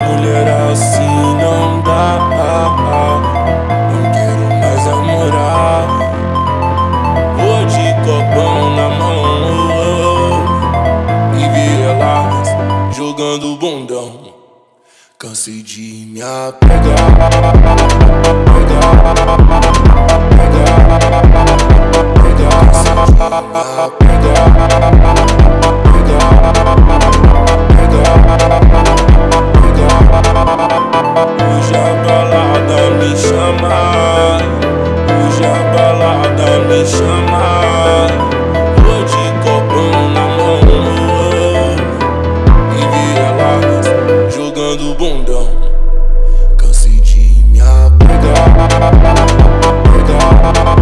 mulher assim não dá. Não quero mais namorar. Vou de copão na mão e vi elas jogando bundão. Cansei de me apegar, hoje a balada me chama, hoje a balada me chama. Vou de copão na mão e vi elas jogando bundão. Cansei de me apegar,